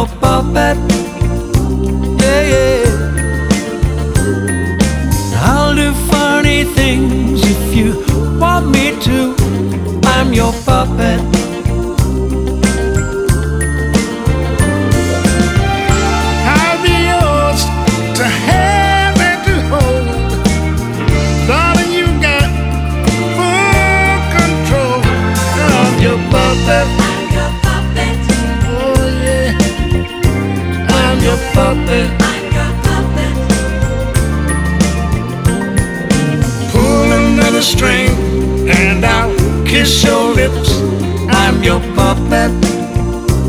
your puppet. Yeah, yeah. I'll do funny things if you want me to. I'm your puppet. I'll be yours to have and to hold. Darling, you got full control. I'm your puppet. I'm your puppet. Oh yeah, I'm your puppet. I'm your puppet. Pull another string and I'll kiss your lips. I'm your puppet.